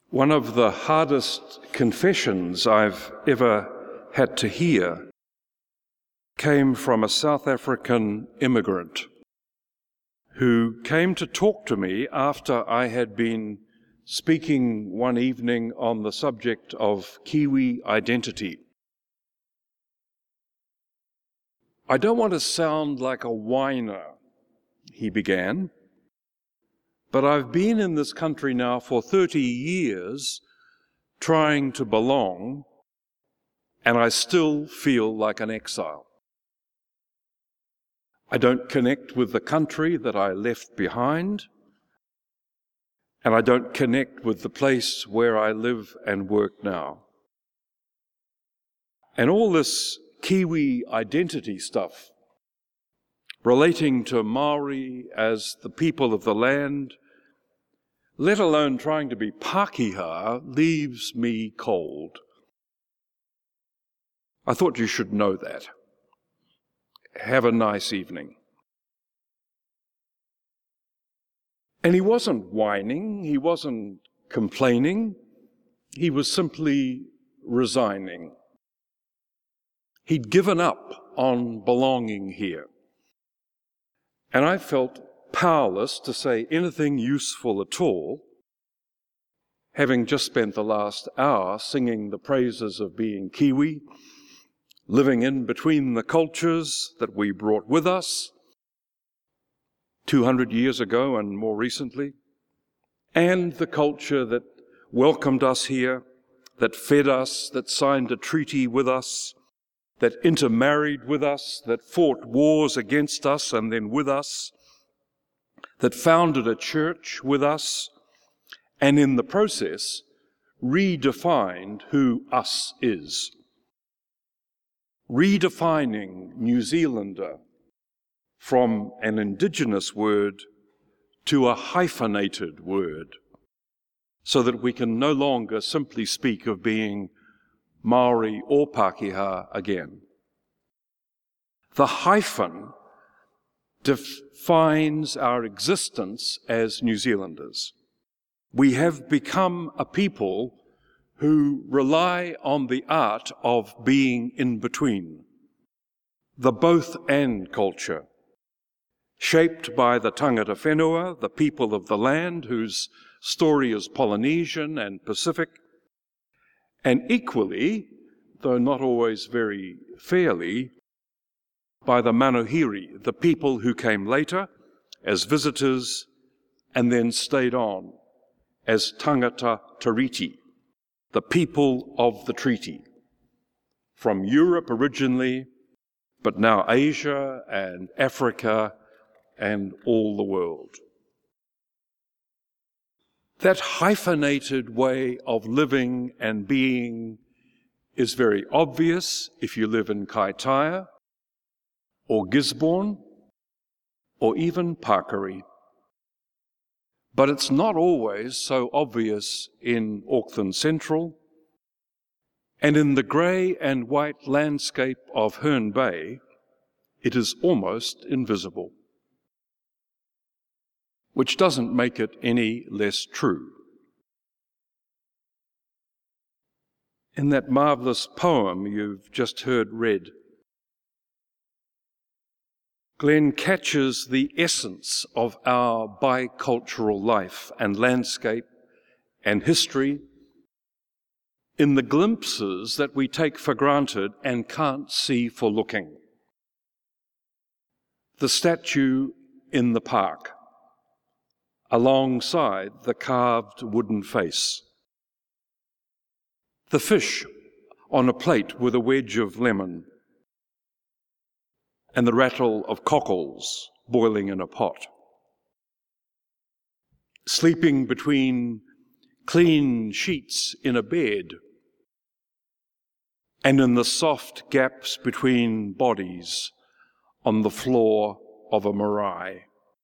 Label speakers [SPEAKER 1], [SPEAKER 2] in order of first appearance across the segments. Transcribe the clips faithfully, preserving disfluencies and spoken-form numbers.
[SPEAKER 1] One of the hardest confessions I've ever had to hear came from a South African immigrant who came to talk to me after I had been speaking one evening on the subject of Kiwi identity. "I don't want to sound like a whiner," he began, "but I've been in this country now for thirty years trying to belong, and I still feel like an exile. I don't connect with the country that I left behind, and I don't connect with the place where I live and work now. And all this Kiwi identity stuff, relating to Maori as the people of the land, let alone trying to be Pākehā, leaves me cold. I thought you should know that. Have a nice evening." And he wasn't whining, he wasn't complaining, he was simply resigning. He'd given up on belonging here. And I felt powerless to say anything useful at all, having just spent the last hour singing the praises of being Kiwi, living in between the cultures that we brought with us two hundred years ago and more recently, and the culture that welcomed us here, that fed us, that signed a treaty with us, that intermarried with us, that fought wars against us and then with us, that founded a church with us, and in the process redefined who us is. Redefining New Zealander from an indigenous word to a hyphenated word, so that we can no longer simply speak of being Maori or Pākehā again. The hyphen defines our existence as New Zealanders. We have become a people who rely on the art of being in between, the both and culture, shaped by the tangata whenua, the people of the land whose story is Polynesian and Pacific, and equally, though not always very fairly, by the Manuhiri, the people who came later as visitors and then stayed on as tangata tiriti, the people of the treaty, from Europe originally, but now Asia and Africa and all the world. That hyphenated way of living and being is very obvious if you live in Kaitaia or Gisborne or even Pakari. But it's not always so obvious in Auckland Central, and in the grey and white landscape of Herne Bay, it is almost invisible, which doesn't make it any less true. In that marvellous poem you've just heard read, Glenn catches the essence of our bicultural life and landscape and history in the glimpses that we take for granted and can't see for looking. The statue in the park, alongside the carved wooden face. The fish on a plate with a wedge of lemon, and the rattle of cockles boiling in a pot. Sleeping between clean sheets in a bed, and in the soft gaps between bodies on the floor of a marae.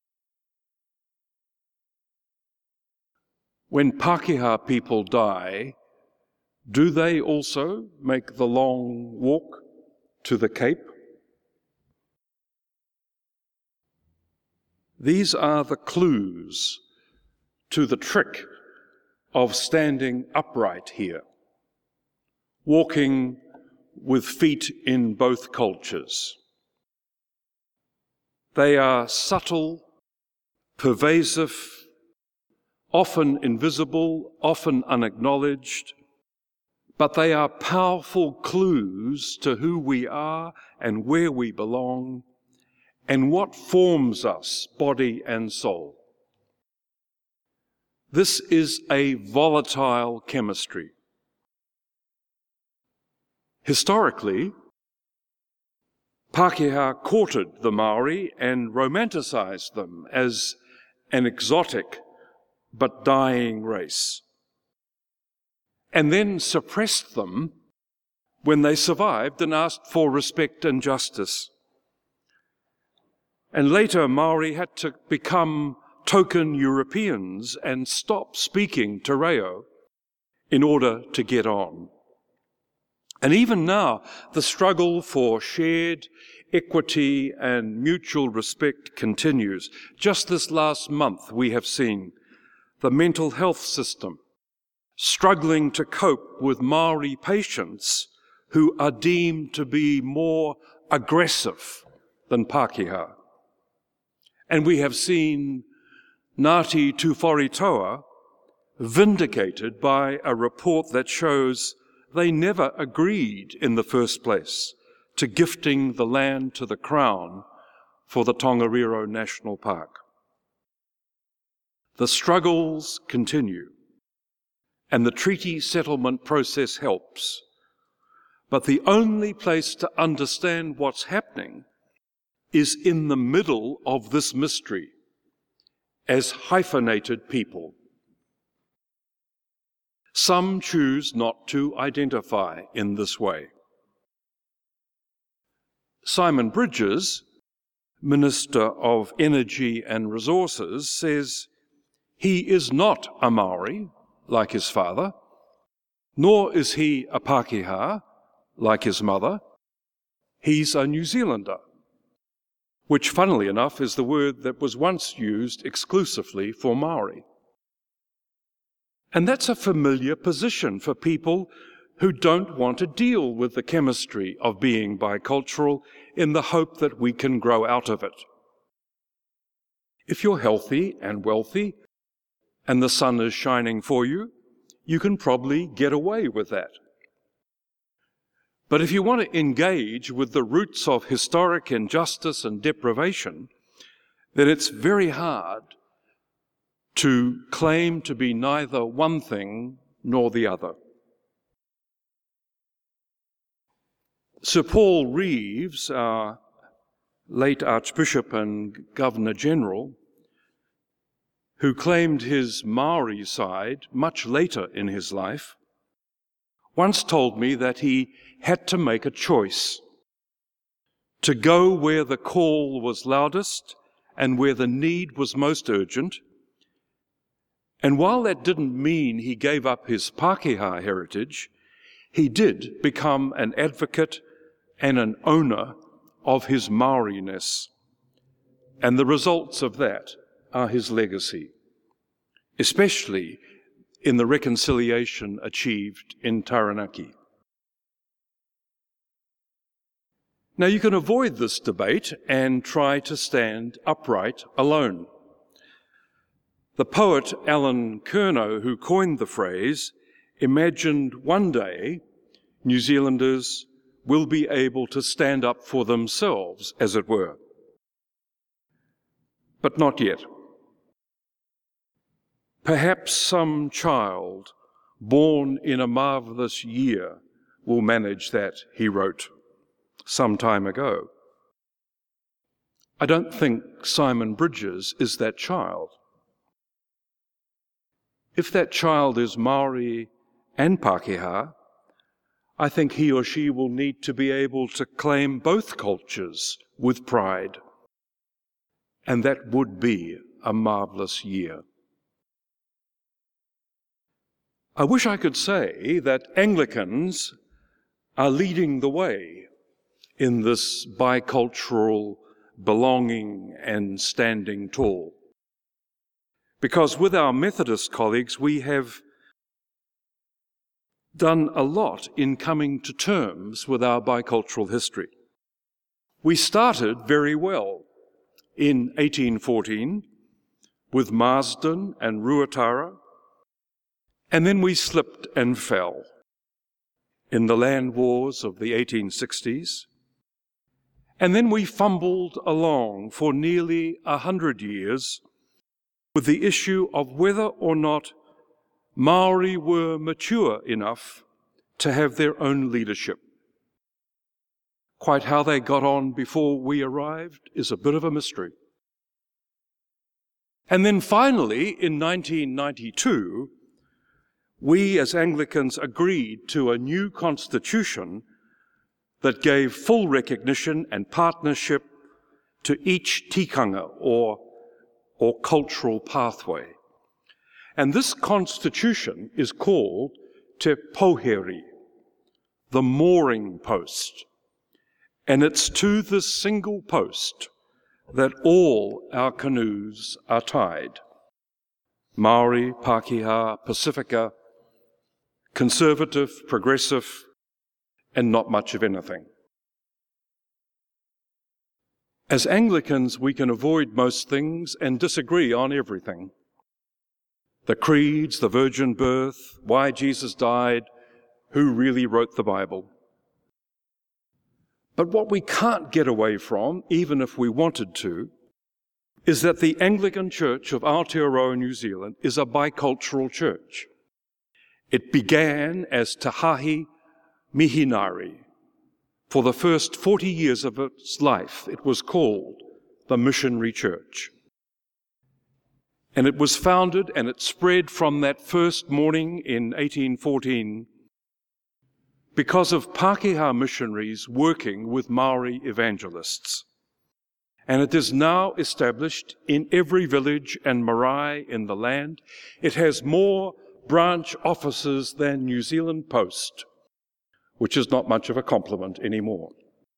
[SPEAKER 1] When Pākehā people die, do they also make the long walk to the Cape? These are the clues to the trick of standing upright here, walking with feet in both cultures. They are subtle, pervasive, often invisible, often unacknowledged, but they are powerful clues to who we are and where we belong and what forms us, body and soul. This is a volatile chemistry. Historically, Pākehā courted the Maori and romanticized them as an exotic but dying race, and then suppressed them when they survived and asked for respect and justice. And later, Maori had to become token Europeans and stop speaking te reo in order to get on. And even now, the struggle for shared equity and mutual respect continues. Just this last month, we have seen the mental health system struggling to cope with Maori patients who are deemed to be more aggressive than Pākehā. And we have seen Ngāti Tūwharetoa vindicated by a report that shows they never agreed in the first place to gifting the land to the Crown for the Tongariro National Park. The struggles continue, and the treaty settlement process helps. But the only place to understand what's happening is in the middle of this mystery, as hyphenated people. Some choose not to identify in this way. Simon Bridges, Minister of Energy and Resources, says he is not a Maori, like his father, nor is he a Pākehā, like his mother. He's a New Zealander, which, funnily enough, is the word that was once used exclusively for Maori. And that's a familiar position for people who don't want to deal with the chemistry of being bicultural in the hope that we can grow out of it. If you're healthy and wealthy and the sun is shining for you, you can probably get away with that. But if you want to engage with the roots of historic injustice and deprivation, then it's very hard to claim to be neither one thing nor the other. Sir Paul Reeves, our late Archbishop and Governor-General, who claimed his Maori side much later in his life, once told me that he had to make a choice to go where the call was loudest and where the need was most urgent. And while that didn't mean he gave up his Pākehā heritage, he did become an advocate and an owner of his Maori-ness. And the results of that are his legacy, especially in the reconciliation achieved in Taranaki. Now, you can avoid this debate and try to stand upright alone. The poet Alan Curnow, who coined the phrase, imagined one day New Zealanders will be able to stand up for themselves, as it were. But not yet. Perhaps some child born in a marvelous year will manage that, he wrote some time ago. I don't think Simon Bridges is that child. If that child is Maori and Pākehā, I think he or she will need to be able to claim both cultures with pride. And that would be a marvelous year. I wish I could say that Anglicans are leading the way in this bicultural belonging and standing tall. Because with our Methodist colleagues, we have done a lot in coming to terms with our bicultural history. We started very well in eighteen fourteen with Marsden and Ruatara, and then we slipped and fell in the land wars of the eighteen sixties, and then we fumbled along for nearly a hundred years with the issue of whether or not Maori were mature enough to have their own leadership. Quite how they got on before we arrived is a bit of a mystery. And then finally, in nineteen ninety-two, we as Anglicans agreed to a new constitution that gave full recognition and partnership to each tikanga or, or cultural pathway. And this constitution is called Te Poheri, the mooring post. And it's to this single post that all our canoes are tied. Maori, Pākehā, Pacifica, conservative, progressive, and not much of anything. As Anglicans, we can avoid most things and disagree on everything. The creeds, the virgin birth, why Jesus died, who really wrote the Bible. But what we can't get away from, even if we wanted to, is that the Anglican Church of Aotearoa, New Zealand, is a bicultural church. It began as Te Hahi Mihinari. For the first forty years of its life, it was called the Missionary Church. And it was founded and it spread from that first morning in eighteen fourteen because of Pākehā missionaries working with Maori evangelists. And it is now established in every village and marae in the land. It has more branch offices than New Zealand Post, which is not much of a compliment anymore.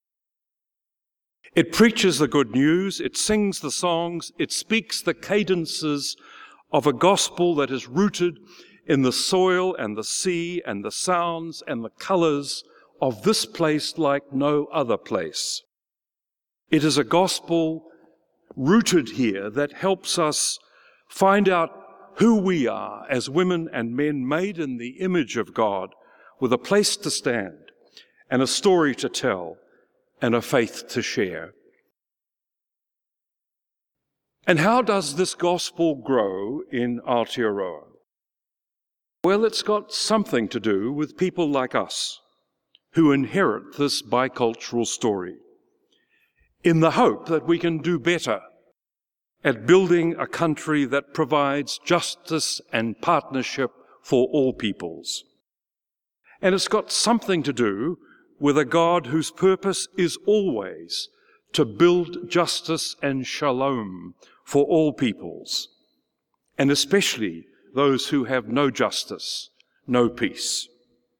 [SPEAKER 1] It preaches the good news, it sings the songs, it speaks the cadences of a gospel that is rooted in the soil and the sea and the sounds and the colours of this place like no other place. It is a gospel rooted here that helps us find out who we are as women and men made in the image of God, with a place to stand and a story to tell and a faith to share. And how does this gospel grow in Aotearoa? Well, it's got something to do with people like us who inherit this bicultural story, in the hope that we can do better at building a country that provides justice and partnership for all peoples. And it's got something to do with a God whose purpose is always to build justice and shalom for all peoples, and especially those who have no justice, no peace.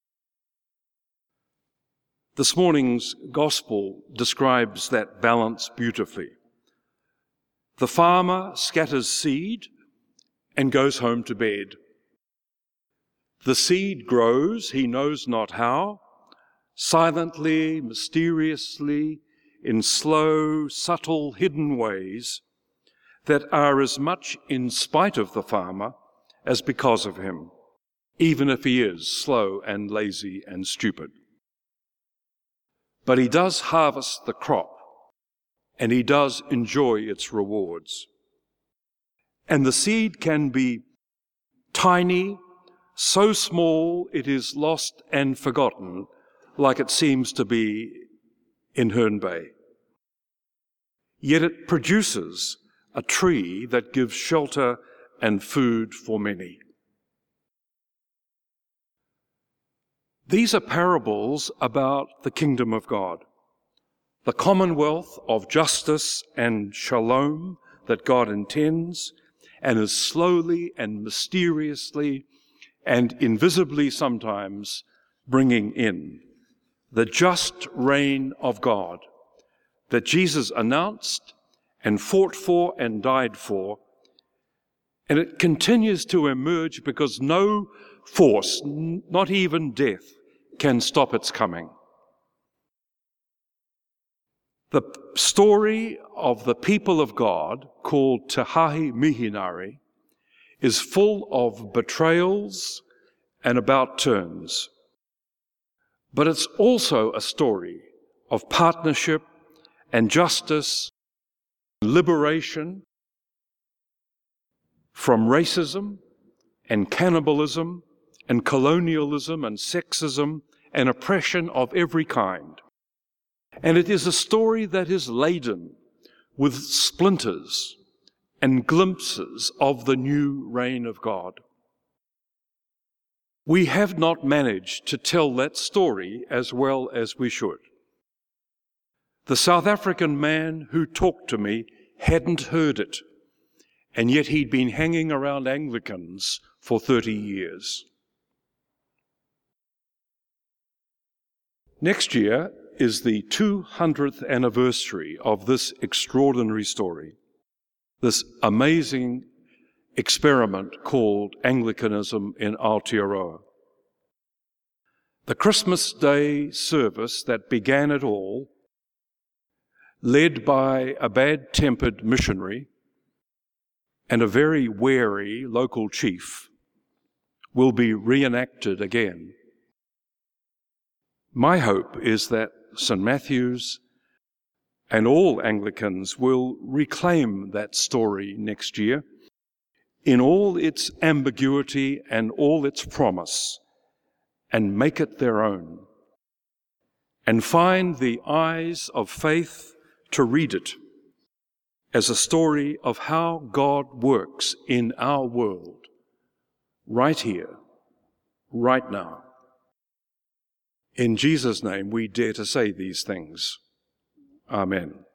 [SPEAKER 1] This morning's gospel describes that balance beautifully. The farmer scatters seed and goes home to bed. The seed grows, he knows not how, silently, mysteriously, in slow, subtle, hidden ways that are as much in spite of the farmer as because of him, even if he is slow and lazy and stupid. But he does harvest the crop, and he does enjoy its rewards. And the seed can be tiny, so small it is lost and forgotten, like it seems to be in Herne Bay. Yet it produces a tree that gives shelter and food for many. These are parables about the kingdom of God, the commonwealth of justice and shalom that God intends and is slowly and mysteriously and invisibly sometimes bringing in. The just reign of God that Jesus announced and fought for and died for, And it continues to emerge because no force, not even death, can stop its coming. The story of the people of God, called Te Hahi Mihinari, is full of betrayals and about turns. But it's also a story of partnership and justice, liberation from racism and cannibalism and colonialism and sexism and oppression of every kind. And it is a story that is laden with splinters and glimpses of the new reign of God. We have not managed to tell that story as well as we should. The South African man who talked to me hadn't heard it, and yet he'd been hanging around Anglicans for thirty years. Next year is the two hundredth anniversary of this extraordinary story, this amazing experiment called Anglicanism in Aotearoa. The Christmas Day service that began it all, led by a bad-tempered missionary and a very wary local chief, will be reenacted again. My hope is that Saint Matthew's and all Anglicans will reclaim that story next year in all its ambiguity and all its promise, and make it their own, and find the eyes of faith to read it as a story of how God works in our world, right here, right now. In Jesus' name, we dare to say these things. Amen.